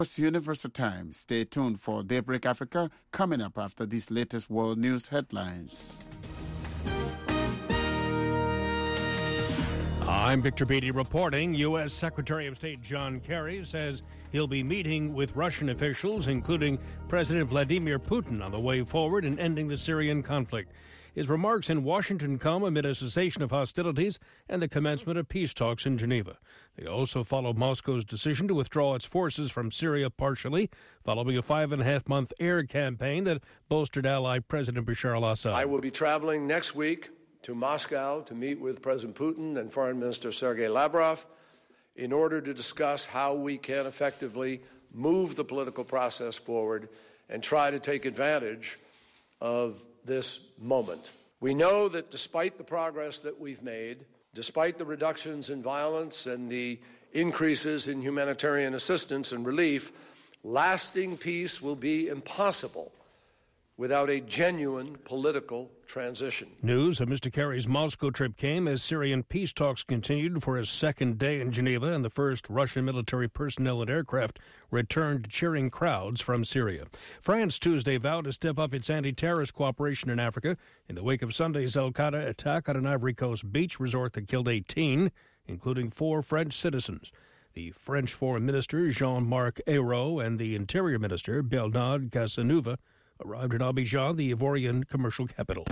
Universal Time. Stay tuned for Daybreak Africa coming up after these latest world news headlines. I'm Victor Beatty reporting. U.S. Secretary of State John Kerry says he'll be meeting with Russian officials, including President Vladimir Putin, on the way forward in ending the Syrian conflict. His remarks in Washington come amid a cessation of hostilities and the commencement of peace talks in Geneva. They also follow Moscow's decision to withdraw its forces from Syria partially, following a 5.5-month air campaign that bolstered ally President Bashar al-Assad. I will be traveling next week to Moscow to meet with President Putin and Foreign Minister Sergei Lavrov in order to discuss how we can effectively move the political process forward and try to take advantage of this moment. We know that despite the progress that we've made, despite the reductions in violence and the increases in humanitarian assistance and relief, lasting peace will be impossible without a genuine political transition. News of Mr. Kerry's Moscow trip came as Syrian peace talks continued for a second day in Geneva, and the first Russian military personnel and aircraft returned to cheering crowds from Syria. France Tuesday vowed to step up its anti-terrorist cooperation in Africa in the wake of Sunday's Al-Qaeda attack on an Ivory Coast beach resort that killed 18, including 4 French citizens. The French Foreign Minister Jean-Marc Ayrault and the Interior Minister Bernard Cazeneuve arrived in Abidjan, the Ivorian commercial capital.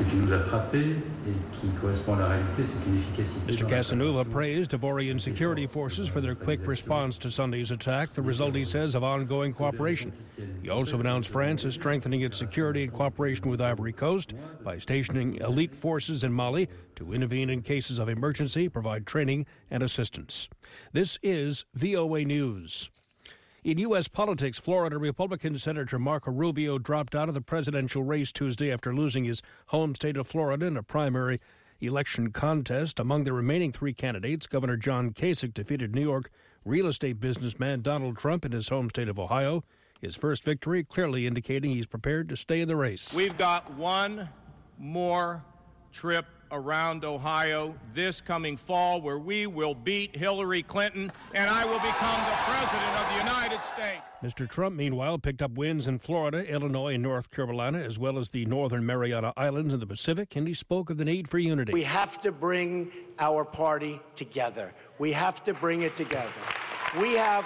Mr. Cazeneuve praised Ivorian security forces for their quick response to Sunday's attack, the result, he says, of ongoing cooperation. He also announced France is strengthening its security and cooperation with Ivory Coast by stationing elite forces in Mali to intervene in cases of emergency, provide training and assistance. This is VOA News. In U.S. politics, Florida Republican Senator Marco Rubio dropped out of the presidential race Tuesday after losing his home state of Florida in a primary election contest. Among the remaining 3 candidates, Governor John Kasich defeated New York real estate businessman Donald Trump in his home state of Ohio. His first victory clearly indicating he's prepared to stay in the race. We've got one more trip around Ohio this coming fall where we will beat Hillary Clinton and I will become the President of the United States. Mr. Trump, meanwhile, picked up wins in Florida, Illinois, and North Carolina, as well as the Northern Mariana Islands in the Pacific, and he spoke of the need for unity. We have to bring our party together. We have to bring it together. We have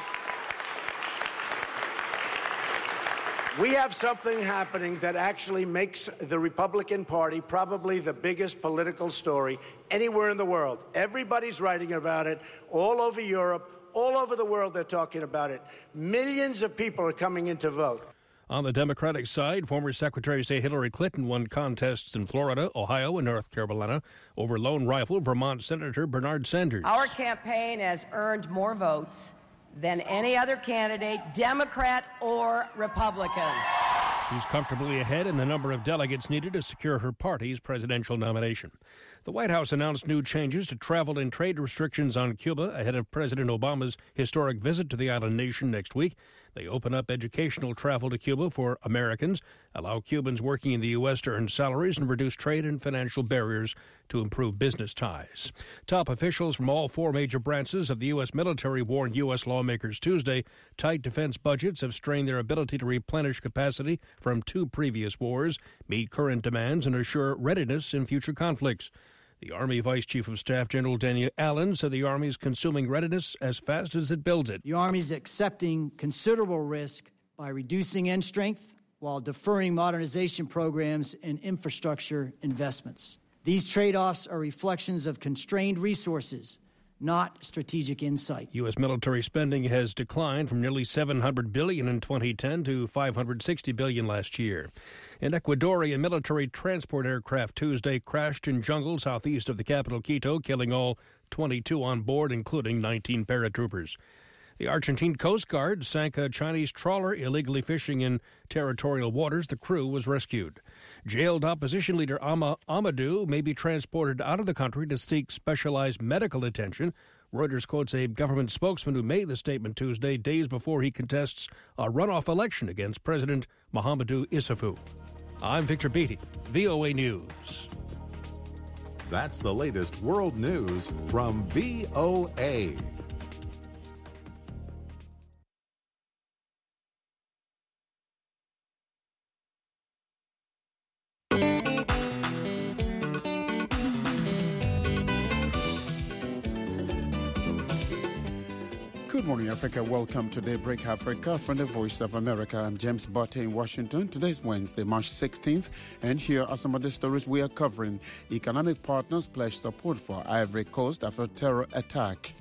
something happening that actually makes the Republican Party probably the biggest political story anywhere in the world. Everybody's writing about it all over Europe, all over the world they're talking about it. Millions of people are coming in to vote. On the Democratic side, former Secretary of State Hillary Clinton won contests in Florida, Ohio, and North Carolina over lone rival Vermont Senator Bernard Sanders. Our campaign has earned more votes than any other candidate, Democrat or Republican. She's comfortably ahead in the number of delegates needed to secure her party's presidential nomination. The White House announced new changes to travel and trade restrictions on Cuba ahead of President Obama's historic visit to the island nation next week. They open up educational travel to Cuba for Americans, allow Cubans working in the U.S. to earn salaries, and reduce trade and financial barriers to improve business ties. Top officials from all 4 major branches of the U.S. military warned U.S. lawmakers Tuesday tight defense budgets have strained their ability to replenish capacity from 2 previous wars, meet current demands, and assure readiness in future conflicts. The Army Vice Chief of Staff General Daniel Allen said the Army is consuming readiness as fast as it builds it. The Army is accepting considerable risk by reducing end strength while deferring modernization programs and infrastructure investments. These trade-offs are reflections of constrained resources, not strategic insight. U.S. military spending has declined from nearly $700 billion in 2010 to $560 billion last year. An Ecuadorian military transport aircraft Tuesday crashed in jungle southeast of the capital, Quito, killing all 22 on board, including 19 paratroopers. The Argentine Coast Guard sank a Chinese trawler illegally fishing in territorial waters. The crew was rescued. Jailed opposition leader Amadou may be transported out of the country to seek specialized medical attention. Reuters quotes a government spokesman who made the statement Tuesday, days before he contests a runoff election against President Mahamadou Issoufou. I'm Victor Beatty, VOA News. That's the latest world news from VOA. morning, Africa. Welcome to Daybreak Africa from the Voice of America. I'm James Botte in Washington. Today's Wednesday, March 16th, and here are some of the stories we are covering. Economic partners pledge support for Ivory Coast after terror attack.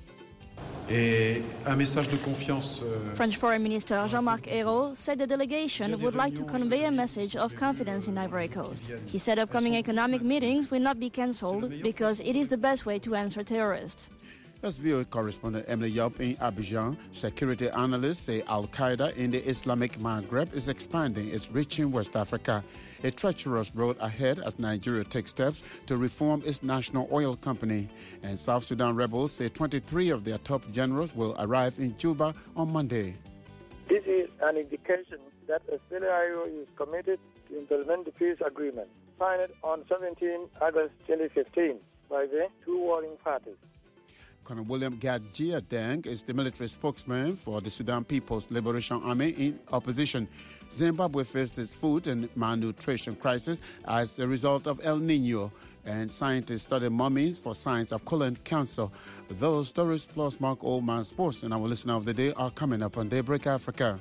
French Foreign Minister Jean-Marc Ayrault said the delegation would like to convey a message of confidence in Ivory Coast. He said upcoming economic meetings will not be cancelled because it is the best way to answer terrorists. As VOA correspondent Emily Yop in Abidjan, security analysts say Al-Qaeda in the Islamic Maghreb is expanding its reach in West Africa. A treacherous road ahead as Nigeria takes steps to reform its national oil company. And South Sudan rebels say 23 of their top generals will arrive in Juba on Monday. This is an indication that SPLA-IO is committed to implement the peace agreement signed on 17 August 2015 by the two warring parties. Colonel William Gadjia Deng is the military spokesman for the Sudan People's Liberation Army in opposition. Zimbabwe faces food and malnutrition crisis as a result of El Nino, and scientists study mummies for signs of colon cancer. Those stories plus Mark Oldman Sports and our listener of the day are coming up on Daybreak Africa.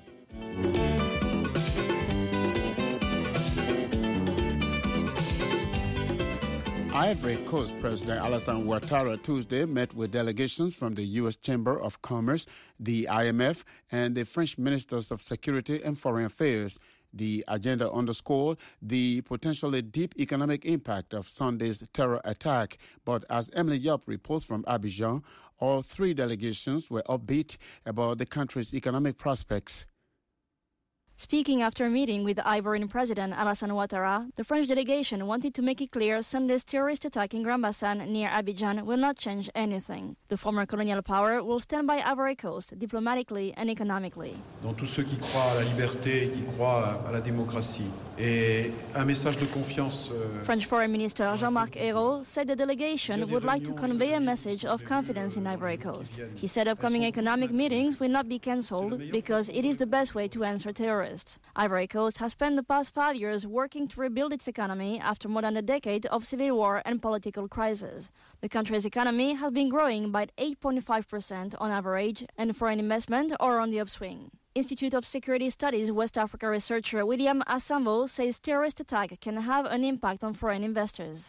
Ivory Coast President Alassane Ouattara Tuesday met with delegations from the U.S. Chamber of Commerce, the IMF, and the French Ministers of Security and Foreign Affairs. The agenda underscored the potentially deep economic impact of Sunday's terror attack. But as Emily Yop reports from Abidjan, all three delegations were upbeat about the country's economic prospects. Speaking after a meeting with the Ivorian President Alassane Ouattara, the French delegation wanted to make it clear Sunday's terrorist attack in Grand Bassam near Abidjan will not change anything. The former colonial power will stand by Ivory Coast diplomatically and economically. Dans tous ceux qui croient à la liberté, qui croient à la démocratie. Et un message de confiance. French Foreign Minister Jean-Marc Ayrault said the delegation would like to convey a message of confidence in Ivory Coast. He said upcoming economic meetings will not be cancelled because it is the best way to answer terrorists. Ivory Coast has spent the past 5 years working to rebuild its economy after more than a decade of civil war and political crisis. The country's economy has been growing by 8.5% on average, and foreign investment are on the upswing. Institute of Security Studies West Africa researcher William Asambo says terrorist attack can have an impact on foreign investors.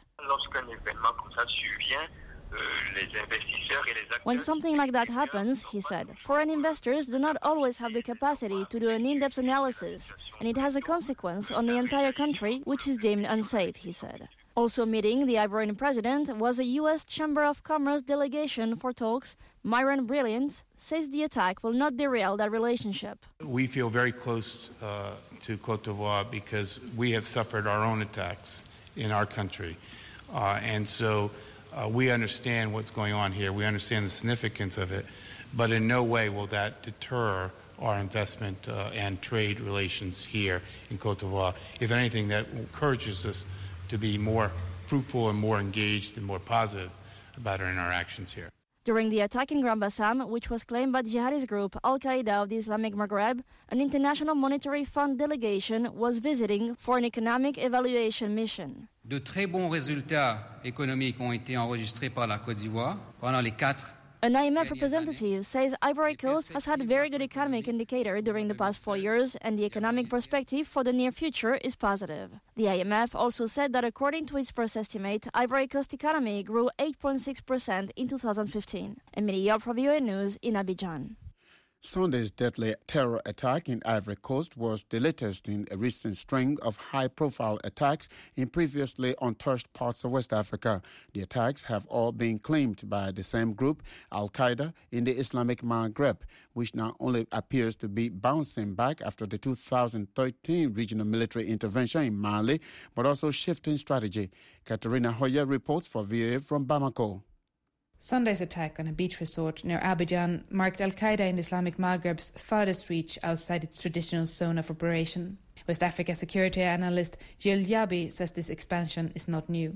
When something like that happens, he said, foreign investors do not always have the capacity to do an in-depth analysis, and it has a consequence on the entire country, which is deemed unsafe, he said. Also meeting the Ivorian president was a U.S. Chamber of Commerce delegation for talks. Myron Brilliant says the attack will not derail that relationship. We feel very close to Côte d'Ivoire because we have suffered our own attacks in our country. And so we understand what's going on here. We understand the significance of it. But in no way will that deter our investment and trade relations here in Côte d'Ivoire. If anything, that encourages us to be more fruitful and more engaged and more positive about our interactions here. During the attack in Grand Bassam, which was claimed by the jihadist group Al-Qaeda of the Islamic Maghreb, an International Monetary Fund delegation was visiting for an economic evaluation mission. De très bons résultats économiques ont été enregistrés par la Côte d'Ivoire pendant les 4. An IMF representative says Ivory Coast has had very good economic indicator during the past 4 years, and the economic perspective for the near future is positive. The IMF also said that according to its first estimate, Ivory Coast economy grew 8.6% in 2015. Emily Yop for VOA News in Abidjan. Sunday's deadly terror attack in Ivory Coast was the latest in a recent string of high-profile attacks in previously untouched parts of West Africa. The attacks have all been claimed by the same group, Al-Qaeda, in the Islamic Maghreb, which now only appears to be bouncing back after the 2013 regional military intervention in Mali, but also shifting strategy. Katerina Hoyer reports for VOA from Bamako. Sunday's attack on a beach resort near Abidjan marked Al-Qaeda in the Islamic Maghreb's farthest reach outside its traditional zone of operation. West Africa security analyst Gilles Yabi says this expansion is not new.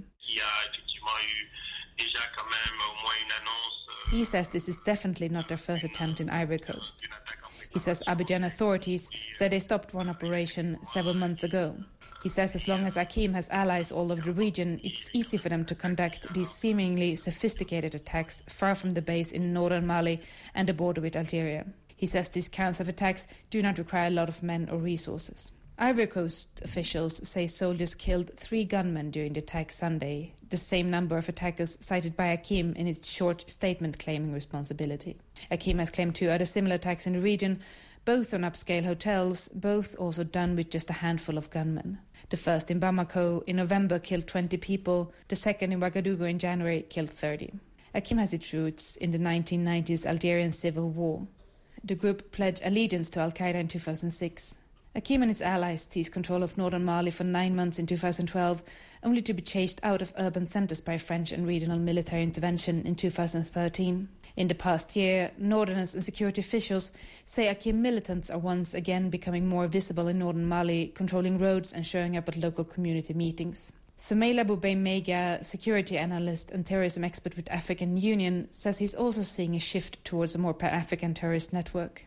He says this is definitely not their first attempt in Ivory Coast. He says Abidjan authorities said they stopped one operation several months ago. He says as long as Akim has allies all over the region, it's easy for them to conduct these seemingly sophisticated attacks far from the base in northern Mali and the border with Algeria. He says these kinds of attacks do not require a lot of men or resources. Ivory Coast officials say soldiers killed 3 gunmen during the attack Sunday, the same number of attackers cited by Akim in its short statement claiming responsibility. Akim has claimed 2 other similar attacks in the region, both on upscale hotels, both also done with just a handful of gunmen. The first in Bamako in November killed 20 people, the second in Ouagadougou in January killed 30. Akim has its roots in the 1990s Algerian civil war. The group pledged allegiance to Al-Qaeda in 2006. Akim and its allies seized control of northern Mali for 9 months in 2012, only to be chased out of urban centres by French and regional military intervention in 2013. In the past year, northerners and security officials say Akim militants are once again becoming more visible in northern Mali, controlling roads and showing up at local community meetings. Soumaila Boubei-Mega, security analyst and terrorism expert with African Union, says he's also seeing a shift towards a more pan-African terrorist network.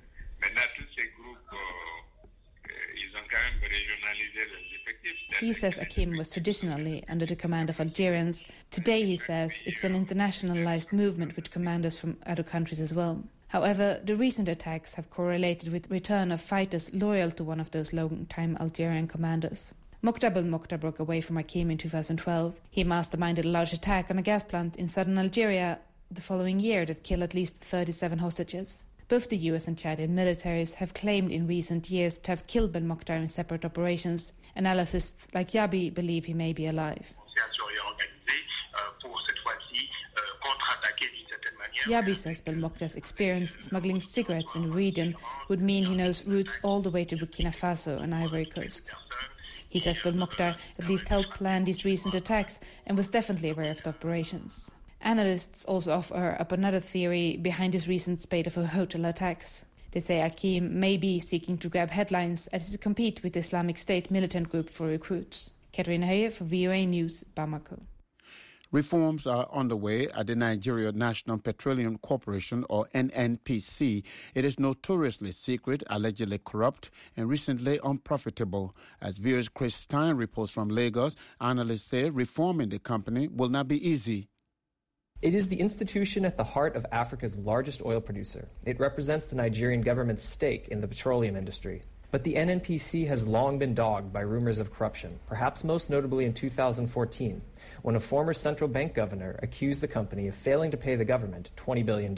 He says Akim was traditionally under the command of Algerians. Today, he says, it's an internationalized movement with commanders from other countries as well. However, the recent attacks have correlated with return of fighters loyal to one of those long-time Algerian commanders. Mokhtar Belmokhtar broke away from Akim in 2012. He masterminded a large attack on a gas plant in southern Algeria the following year that killed at least 37 hostages. Both the US and Chadian militaries have claimed in recent years to have killed Belmokhtar in separate operations. Analysts like Yabi believe he may be alive. Yabi says Belmokhtar's experience smuggling cigarettes in the region would mean he knows routes all the way to Burkina Faso and Ivory Coast. He says Belmokhtar at least helped plan these recent attacks and was definitely aware of the operations. Analysts also offer up another theory behind this recent spate of hotel attacks. They say Akim may be seeking to grab headlines as he competes with the Islamic State militant group for recruits. Katrina Höje for VOA News, Bamako. Reforms are underway at the Nigeria National Petroleum Corporation, or NNPC. It is notoriously secret, allegedly corrupt, and recently unprofitable. As viewers Chris Stein reports from Lagos, analysts say reforming the company will not be easy. It is the institution at the heart of Africa's largest oil producer. It represents the Nigerian government's stake in the petroleum industry. But the NNPC has long been dogged by rumors of corruption, perhaps most notably in 2014, when a former central bank governor accused the company of failing to pay the government $20 billion.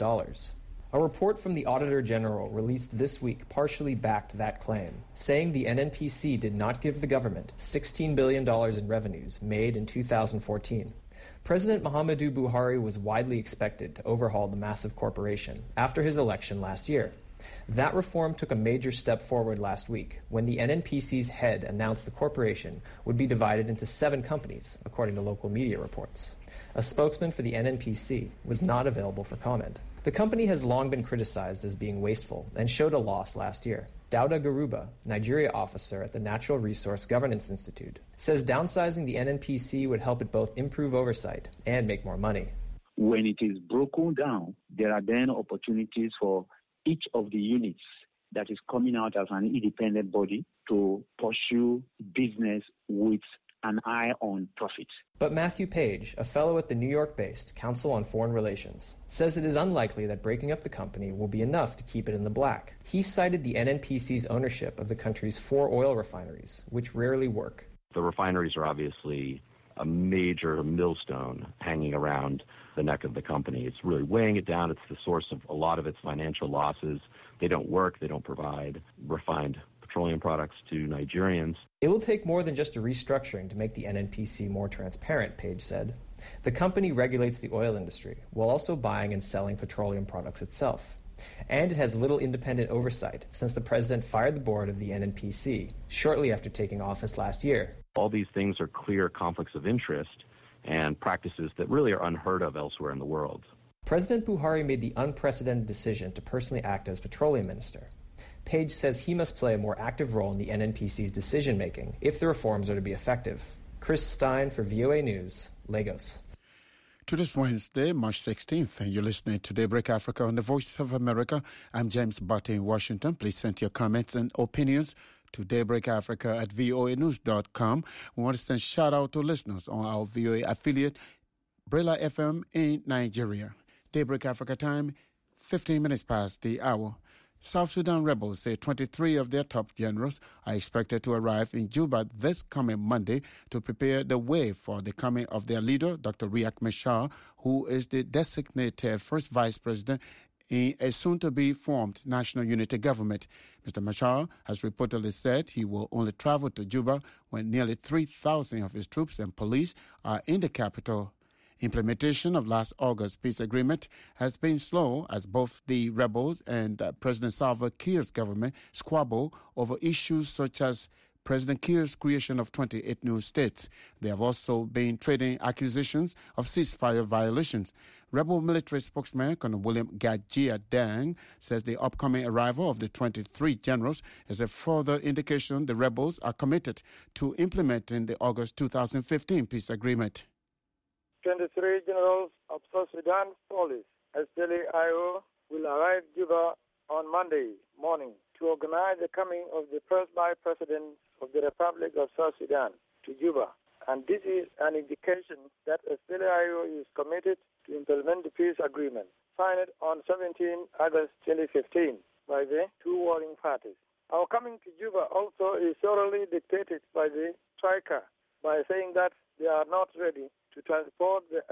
A report from the Auditor General released this week partially backed that claim, saying the NNPC did not give the government $16 billion in revenues made in 2014. President Muhammadu Buhari was widely expected to overhaul the massive corporation after his election last year. That reform took a major step forward last week when the NNPC's head announced the corporation would be divided into 7 companies, according to local media reports. A spokesman for the NNPC was not available for comment. The company has long been criticized as being wasteful and showed a loss last year. Dauda Garuba, Nigeria officer at the Natural Resource Governance Institute, says downsizing the NNPC would help it both improve oversight and make more money. When it is broken down, there are then opportunities for each of the units that is coming out as an independent body to pursue business with an eye on profit. But Matthew Page, a fellow at the New York-based Council on Foreign Relations, says it is unlikely that breaking up the company will be enough to keep it in the black. He cited the NNPC's ownership of the country's 4 oil refineries, which rarely work. The refineries are obviously a major millstone hanging around the neck of the company. It's really weighing it down. It's the source of a lot of its financial losses. They don't work. They don't provide refined petroleum products to Nigerians. It will take more than just a restructuring to make the NNPC more transparent, Page said. The company regulates the oil industry while also buying and selling petroleum products itself. And it has little independent oversight since the president fired the board of the NNPC shortly after taking office last year. All these things are clear conflicts of interest and practices that really are unheard of elsewhere in the world. President Buhari made the unprecedented decision to personally act as petroleum minister. Page says he must play a more active role in the NNPC's decision-making if the reforms are to be effective. Chris Stein for VOA News, Lagos. To this Wednesday, March 16th, and you're listening to Daybreak Africa on the Voice of America. I'm James Barty in Washington. Please send your comments and opinions to Daybreak Africa at voanews.com. We want to send shout out to listeners on our VOA affiliate, Brela FM in Nigeria. Daybreak Africa time, 15 minutes past the hour. South Sudan rebels say 23 of their top generals are expected to arrive in Juba this coming Monday to prepare the way for the coming of their leader, Dr. Riek Machar, who is the designated first vice president in a soon-to-be formed national unity government. Mr. Machar has reportedly said he will only travel to Juba when nearly 3,000 of his troops and police are in the capital. Implementation of last August's peace agreement has been slow as both the rebels and President Salva Kiir's government squabble over issues such as President Kiir's creation of 28 new states. There have also been trading accusations of ceasefire violations. Rebel military spokesman Colonel William Gajia Dang says the upcoming arrival of the 23 generals is a further indication the rebels are committed to implementing the August 2015 peace agreement. 23 generals of South Sudan Police, SPLA-IO, will arrive Juba on Monday morning to organize the coming of the first vice president of the Republic of South Sudan to Juba. And this is an indication that SPLA-IO is committed to implement the peace agreement signed on 17 August 2015 by the two warring parties. Our coming to Juba also is thoroughly dictated by the striker by saying that they are not ready to transport the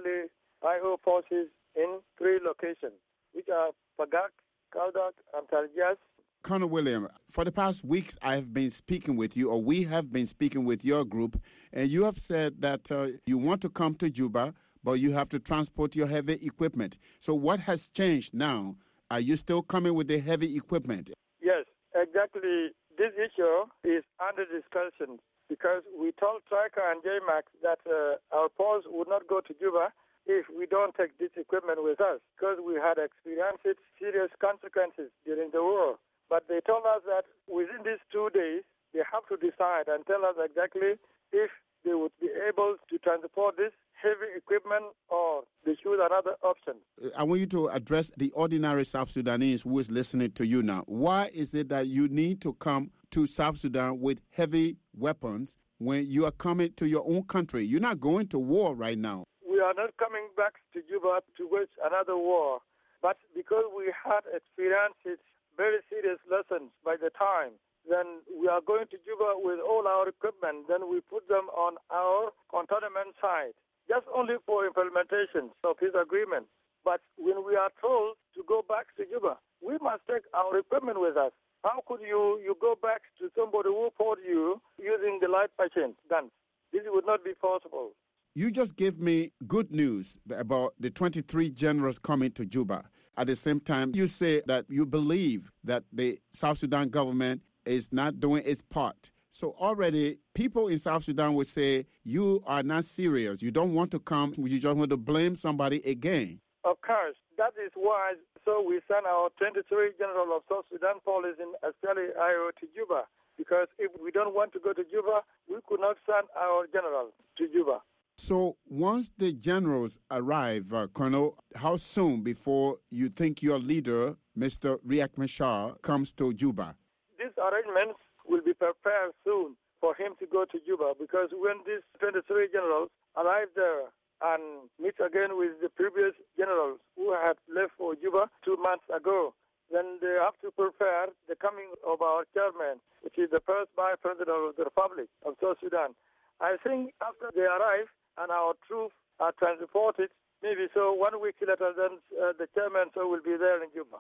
SPLA-IO forces in 3 locations, which are Pagak, Kaldak, and Tarjas. Colonel William, for the past weeks I have been speaking with you, or we have been speaking with your group, and you have said that you want to come to Juba, but you have to transport your heavy equipment. So what has changed now? Are you still coming with the heavy equipment? Yes, exactly. This issue is under discussion, because we told Striker and JMAX that our force would not go to Juba if we don't take this equipment with us, because we had experienced serious consequences during the war. But they told us that within these 2 days, they have to decide and tell us exactly if they would be able to transport this heavy equipment or they choose another option. I want you to address the ordinary South Sudanese who is listening to you now. Why is it that you need to come to South Sudan with heavy weapons when you are coming to your own country? You're not going to war right now. We are not coming back to Juba to wage another war, but because we had experienced very serious lessons by the time, then we are going to Juba with all our equipment, then we put them on our cantonment side, just only for implementation of his agreement. But when we are told to go back to Juba, we must take our equipment with us. How could you go back to somebody who fought you using the light machine guns? This would not be possible. You just gave me good news about the 23 generals coming to Juba. At the same time, you say that you believe that the South Sudan government is not doing its part. So already people in South Sudan would say, you are not serious. You don't want to come. You just want to blame somebody again. Of course. That is why so we sent our 23 generals of South Sudan Police in SPLA-IO to Juba. Because if we don't want to go to Juba, we could not send our generals to Juba. So once the generals arrive, Colonel, how soon before you think your leader, Mr. Riek Machar, comes to Juba? These arrangements will be prepared soon for him to go to Juba, because when these 23 generals arrive there and meet again with the previous generals who had left for Juba 2 months ago, then they have to prepare the coming of our chairman, which is the first vice president of the Republic of South Sudan. I think after they arrive and our troops are transported, maybe so 1 week later, then the chairman will be there in Juba.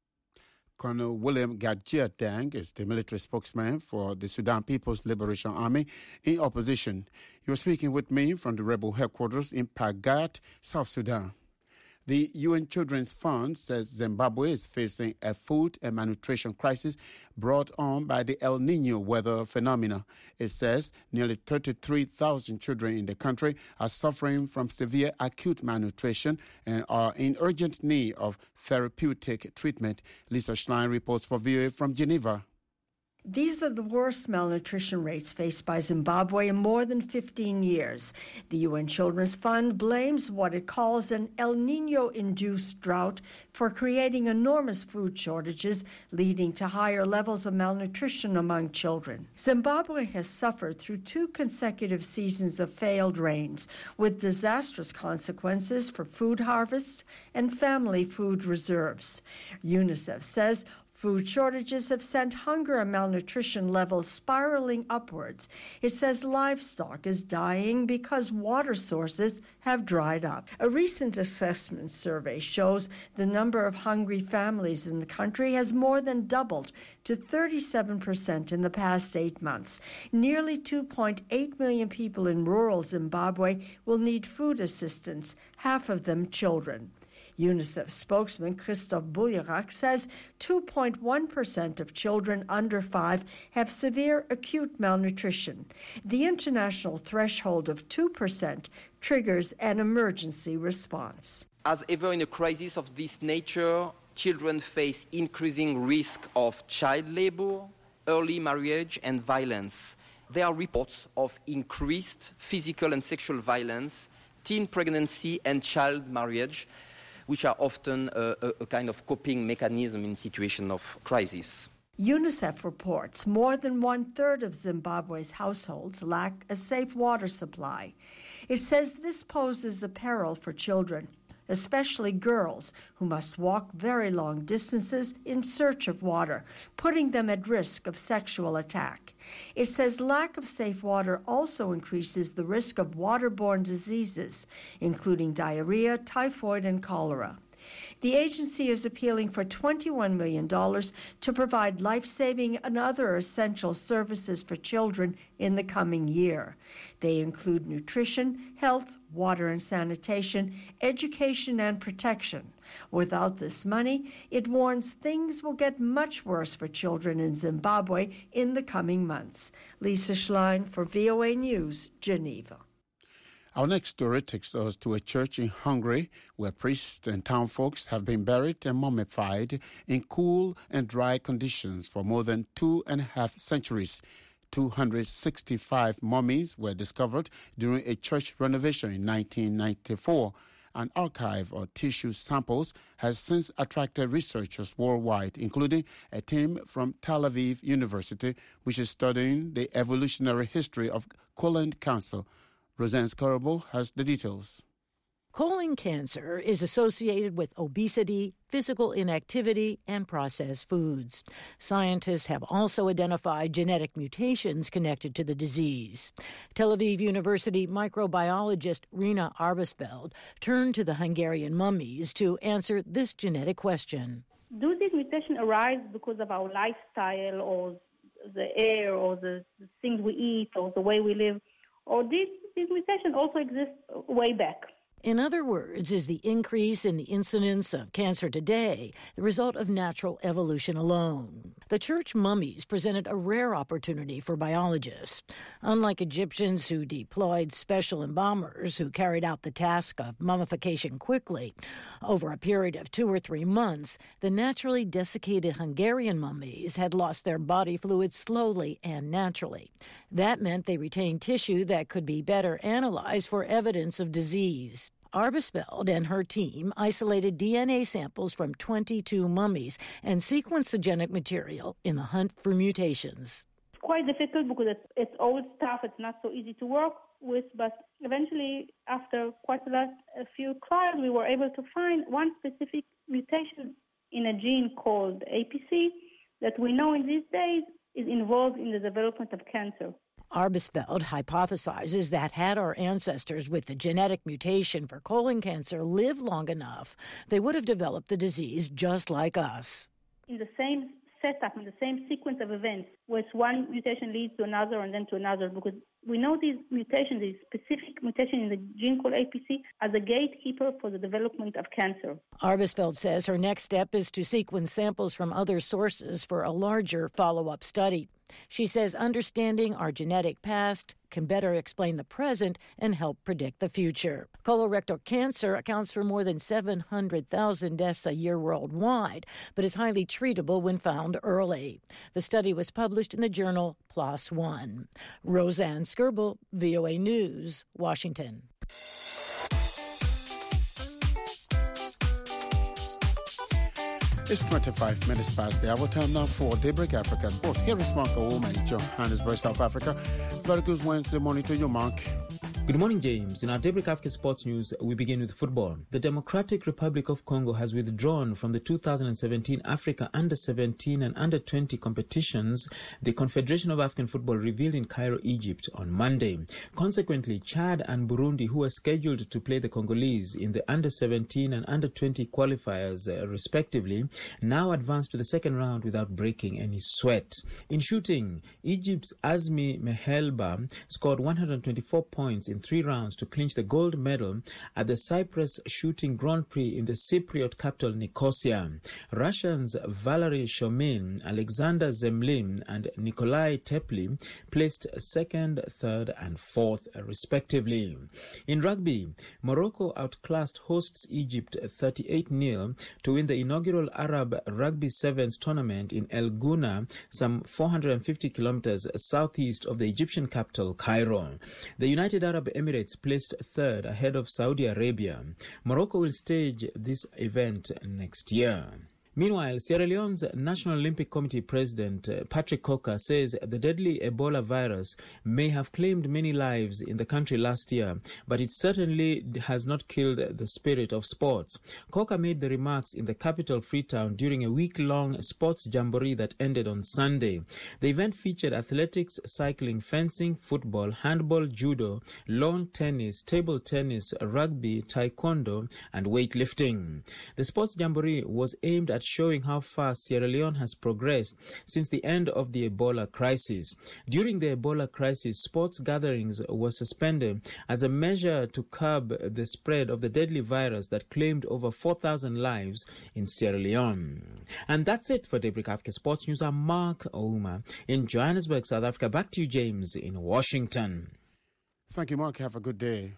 Colonel William Gajia Dang is the military spokesman for the Sudan People's Liberation Army in opposition. He was speaking with me from the rebel headquarters in Pagat, South Sudan. The UN Children's Fund says Zimbabwe is facing a food and malnutrition crisis brought on by the El Nino weather phenomena. It says nearly 33,000 children in the country are suffering from severe acute malnutrition and are in urgent need of therapeutic treatment. Lisa Schlein reports for VOA from Geneva. These are the worst malnutrition rates faced by Zimbabwe in more than 15 years. The UN Children's Fund blames what it calls an El Niño-induced drought for creating enormous food shortages, leading to higher levels of malnutrition among children. Zimbabwe has suffered through 2 consecutive seasons of failed rains, with disastrous consequences for food harvests and family food reserves. UNICEF says food shortages have sent hunger and malnutrition levels spiraling upwards. It says livestock is dying because water sources have dried up. A recent assessment survey shows the number of hungry families in the country has more than doubled to 37% in the past 8 months. Nearly 2.8 million people in rural Zimbabwe will need food assistance, half of them children. UNICEF spokesman Christophe Boulierac says 2.1% of children under 5 have severe acute malnutrition. The international threshold of 2% triggers an emergency response. As ever in a crisis of this nature, children face increasing risk of child labor, early marriage, and violence. There are reports of increased physical and sexual violence, teen pregnancy, and child marriage, which are often a kind of coping mechanism in situations of crisis. UNICEF reports more than 1/3 of Zimbabwe's households lack a safe water supply. It says this poses a peril for children, especially girls who must walk very long distances in search of water, putting them at risk of sexual attack. It says lack of safe water also increases the risk of waterborne diseases, including diarrhea, typhoid, and cholera. The agency is appealing for $21 million to provide life-saving and other essential services for children in the coming year. They include nutrition, health, water and sanitation, education and protection. Without this money, it warns things will get much worse for children in Zimbabwe in the coming months. Lisa Schlein for VOA News, Geneva. Our next story takes us to a church in Hungary where priests and townfolks have been buried and mummified in cool and dry conditions for more than 2.5 centuries. 265 mummies were discovered during a church renovation in 1994. An archive of tissue samples has since attracted researchers worldwide, including a team from Tel Aviv University, which is studying the evolutionary history of colon cancer. Roseanne Scarabo has the details. Colon cancer is associated with obesity, physical inactivity, and processed foods. Scientists have also identified genetic mutations connected to the disease. Tel Aviv University microbiologist Rina Arbesfeld turned to the Hungarian mummies to answer this genetic question. Do these mutations arise because of our lifestyle or the air or the things we eat or the way we live? Or these mutations also exist way back? In other words, is the increase in the incidence of cancer today the result of natural evolution alone? The church mummies presented a rare opportunity for biologists. Unlike Egyptians who deployed special embalmers who carried out the task of mummification quickly, over a period of 2 or 3 months, the naturally desiccated Hungarian mummies had lost their body fluids slowly and naturally. That meant they retained tissue that could be better analyzed for evidence of disease. Arbesfeld and her team isolated DNA samples from 22 mummies and sequenced the genetic material in the hunt for mutations. It's quite difficult because it's old stuff. It's not so easy to work with, but eventually, after quite a few trials, we were able to find one specific mutation in a gene called APC that we know in these days is involved in the development of cancer. Arbesfeld hypothesizes that had our ancestors with the genetic mutation for colon cancer lived long enough, they would have developed the disease just like us. In the same setup, in the same sequence of events, where one mutation leads to another and then to another, because we know these mutations, these specific mutations in the gene called APC, as a gatekeeper for the development of cancer. Arbesfeld says her next step is to sequence samples from other sources for a larger follow-up study. She says understanding our genetic past can better explain the present and help predict the future. Colorectal cancer accounts for more than 700,000 deaths a year worldwide, but is highly treatable when found early. The study was published in the journal PLOS One. Roseanne Skirble, VOA News, Washington. It's 25 minutes past the hour. Time now for Daybreak Africa Sports. Here is Mark Ouma in Johannesburg, South Africa. Very good Wednesday morning to you, Mark. Good morning, James. In our Daybreak Africa Sports News, we begin with football. The Democratic Republic of Congo has withdrawn from the 2017 Africa Under-17 and Under-20 competitions, the Confederation of African Football revealed in Cairo, Egypt on Monday. Consequently, Chad and Burundi, who were scheduled to play the Congolese in the Under-17 and Under-20 qualifiers, respectively, now advanced to the second round without breaking any sweat. In shooting, Egypt's Azmi Mehelba scored 124 points in 3 rounds to clinch the gold medal at the Cyprus Shooting Grand Prix in the Cypriot capital Nicosia. Russians Valery Shomin, Alexander Zemlin and Nikolai Teply placed second, third and fourth respectively. In rugby, Morocco outclassed hosts Egypt 38-0 to win the inaugural Arab Rugby Sevens tournament in El Gouna, some 450 kilometers southeast of the Egyptian capital, Cairo. The United Arab Emirates placed third ahead of Saudi Arabia. Morocco will stage this event next year. Meanwhile, Sierra Leone's National Olympic Committee President Patrick Coker says the deadly Ebola virus may have claimed many lives in the country last year, but it certainly has not killed the spirit of sports. Coker made the remarks in the capital, Freetown, during a week-long sports jamboree that ended on Sunday. The event featured athletics, cycling, fencing, football, handball, judo, lawn tennis, table tennis, rugby, taekwondo, and weightlifting. The sports jamboree was aimed at showing how far Sierra Leone has progressed since the end of the Ebola crisis. During the Ebola crisis, sports gatherings were suspended as a measure to curb the spread of the deadly virus that claimed over 4,000 lives in Sierra Leone. And that's it for Daybreak Africa Sports News. I'm Mark Ouma in Johannesburg, South Africa. Back to you, James, in Washington. Thank you, Mark. Have a good day.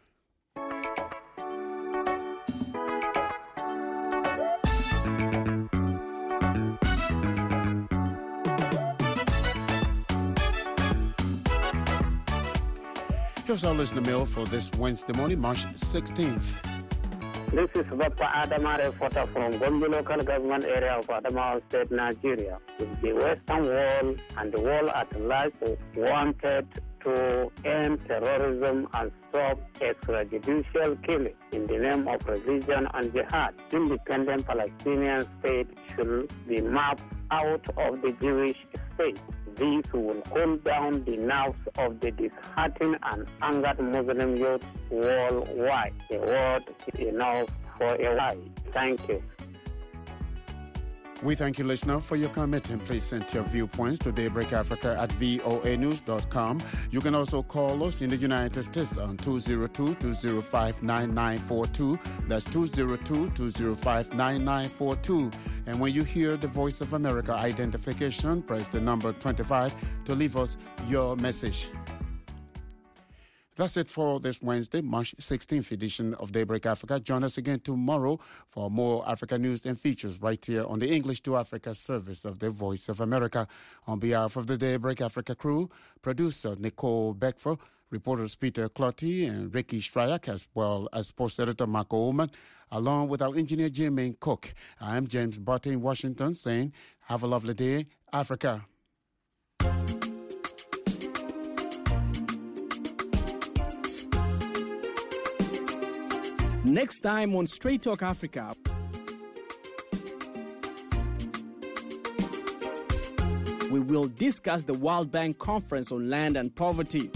Here's our listener mail for this Wednesday morning, March 16th. This is Bappa Adama, reporter from Gombe local government area of Adamawa State, Nigeria. The Western world and the world at large wanted to end terrorism and stop extrajudicial killing in the name of religion and jihad. Independent Palestinian state should be mapped out of the Jewish state. This will cool down the nerves of the disheartened and angered Muslim youth worldwide. The word is enough for a while. Thank you. We thank you, listener, for your comment, and please send your viewpoints to daybreakafrica@voanews.com. You can also call us in the United States on 202-205-9942. That's 202-205-9942. And when you hear the Voice of America identification, press the number 25 to leave us your message. That's it for this Wednesday, March 16th edition of Daybreak Africa. Join us again tomorrow for more Africa news and features right here on the English to Africa service of the Voice of America. On behalf of the Daybreak Africa crew, producer Nicole Beckford, reporters Peter Clotty and Ricky Stryak, as well as sports editor Marco Ullman, along with our engineer Jermaine Cook. I am James Barty in Washington saying, have a lovely day, Africa. Next time on Straight Talk Africa. We will discuss the World Bank Conference on Land and Poverty.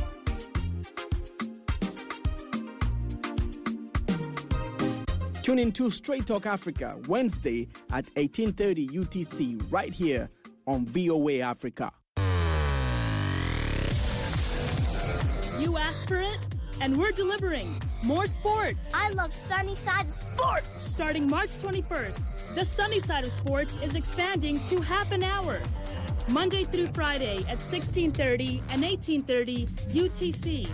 Tune in to Straight Talk Africa, Wednesday at 18:30 UTC, right here on VOA Africa. You asked for it, And we're delivering more sports. I love Sunny Side of Sports. Starting March 21st, the Sunny Side of Sports is expanding to half an hour. Monday through Friday at 16:30 and 18:30 UTC.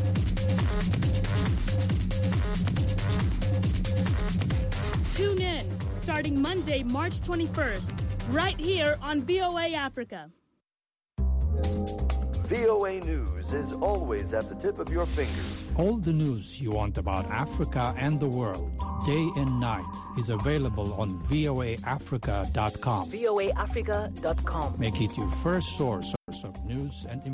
Tune in starting Monday, March 21st, right here on VOA Africa. VOA News is always at the tip of your fingers. All the news you want about Africa and the world, day and night, is available on voaafrica.com. voaafrica.com. Make it your first source of news and information.